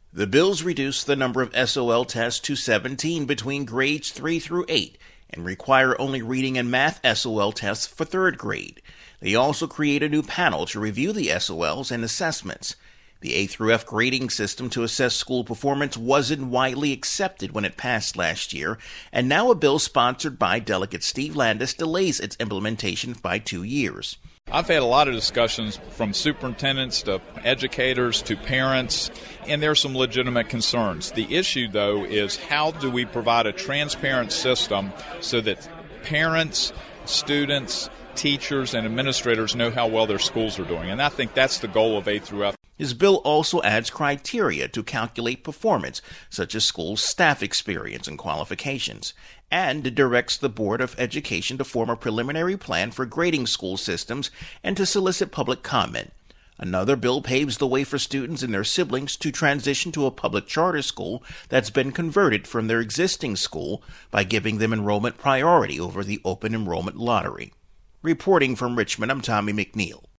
The bills reduce the number of SOL tests to 17 between grades 3 through 8 and require only reading and math SOL tests for third grade. They also create a new panel to review the SOLs and assessments. The A through F grading system to assess school performance wasn't widely accepted when it passed last year, and now a bill sponsored by Delegate Steve Landis delays its implementation by 2 years. I've had a lot of discussions from superintendents to educators to parents, and there are some legitimate concerns. The issue, though, is how do we provide a transparent system so that parents, students, teachers, and administrators know how well their schools are doing. And I think that's the goal of A through F. His bill also adds criteria to calculate performance, such as school staff experience and qualifications, and it directs the Board of Education to form a preliminary plan for grading school systems and to solicit public comment. Another bill paves the way for students and their siblings to transition to a public charter school that's been converted from their existing school by giving them enrollment priority over the open enrollment lottery. Reporting from Richmond, I'm Tommy McNeil.